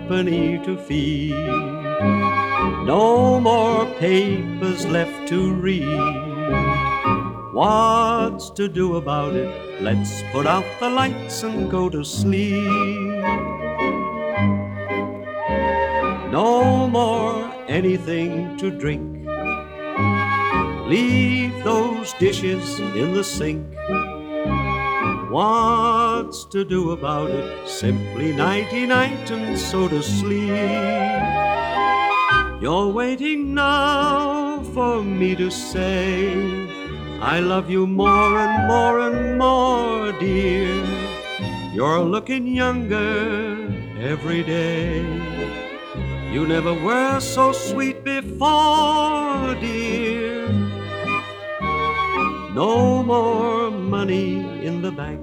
company to feed. No more papers left to read. What's to do about it? Let's put out the lights and go to sleep. No more anything to drink. Leave those dishes in the sink. What's to do about it? Simply nighty-night and so to sleep. You're waiting now for me to say I love you more and more and more, dear. You're looking younger every day. You never were so sweet before, dear. No more money in the bank.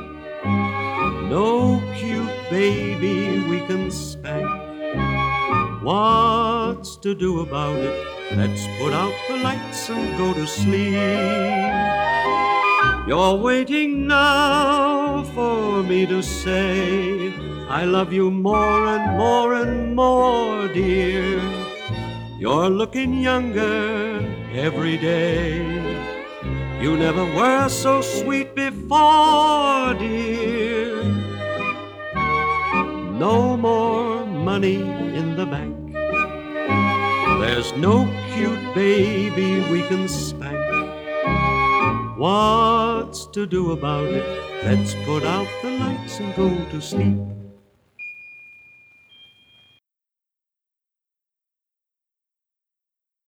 No cute baby we can spank. What's to do about it? Let's put out the lights and go to sleep. You're waiting now for me to say I love you more and more and more, dear. You're looking younger every day. You never were so sweet before, dear. No more money in the bank. There's no cute baby we can spank. What's to do about it? Let's put out the lights and go to sleep.